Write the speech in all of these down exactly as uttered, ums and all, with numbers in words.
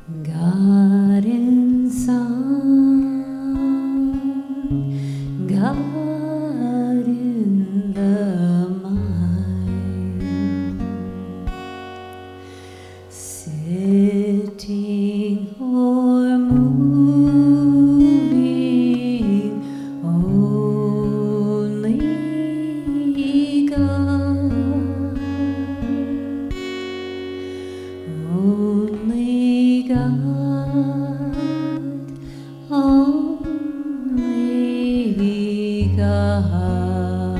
God in song, God in the mind, sitting or moving, only God, only God, only God,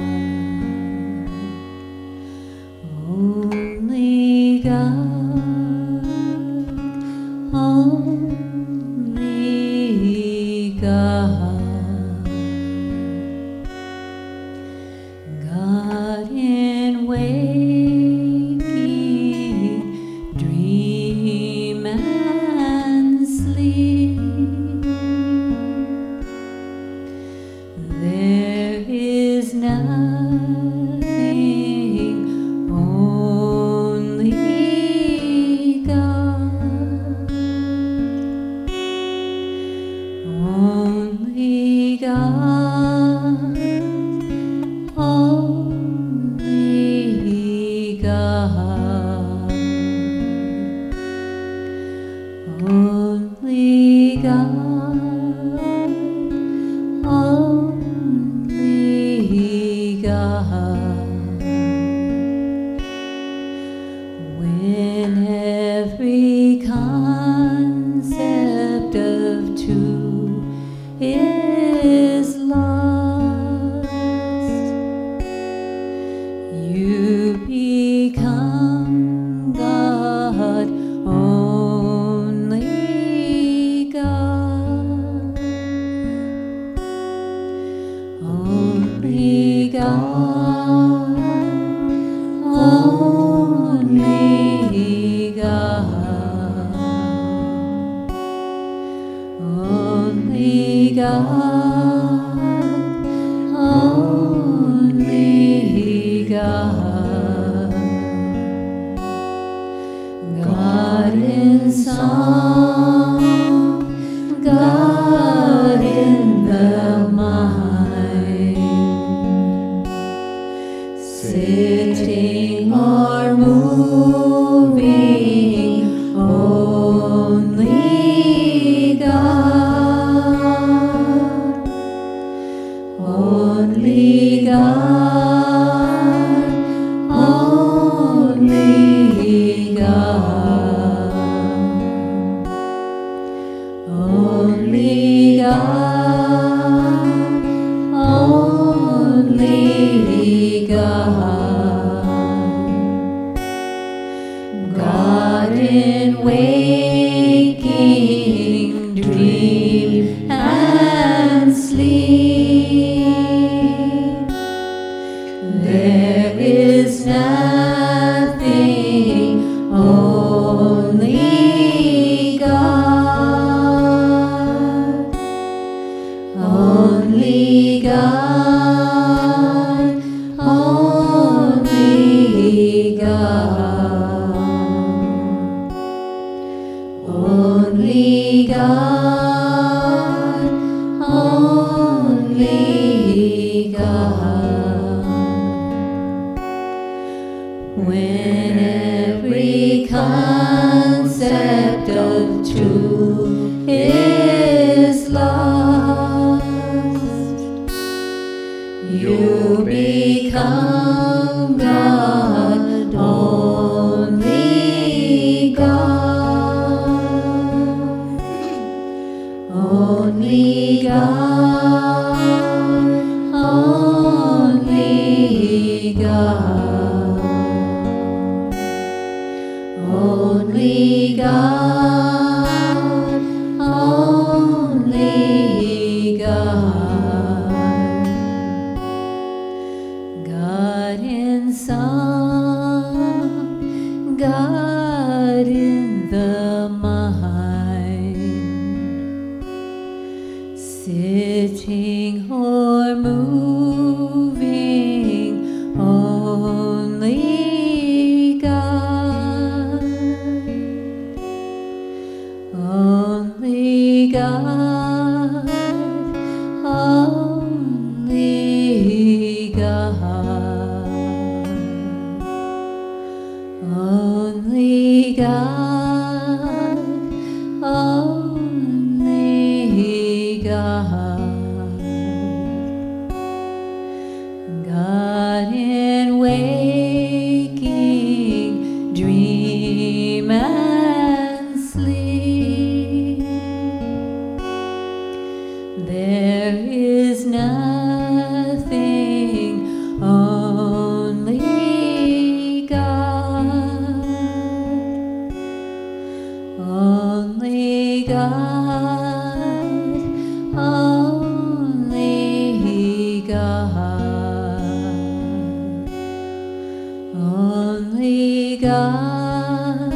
only God, only God, God in waking, dream and sleep. There is nothing, only God, only God, only God, only God, only God. When every concept of two is lost, you become God, only God, only God, only God, only God, only God, God in song, God in the mind, sitting or moving, only God, only God, only God, only God, only God, God in waking, dream and sleep. There is nothing, only God, only God, only God, only God, only God. When every concept of two is lost, you become God, only God, only God, only God, only God, only God, God in song, God in the mind, sitting or moving, only God, only God, only God, only God, only God, God in waking, dream and sleep. There is nothing, only God, only God, only God, only God,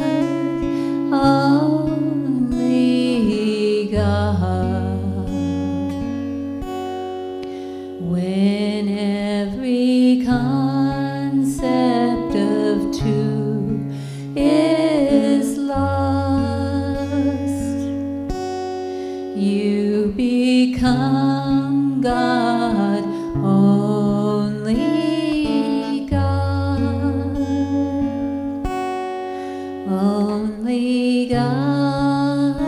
only God. When every concept of two is lost, you become God, only God, only God,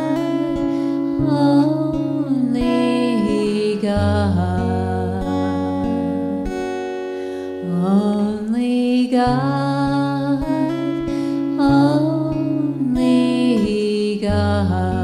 only God, only God, only God.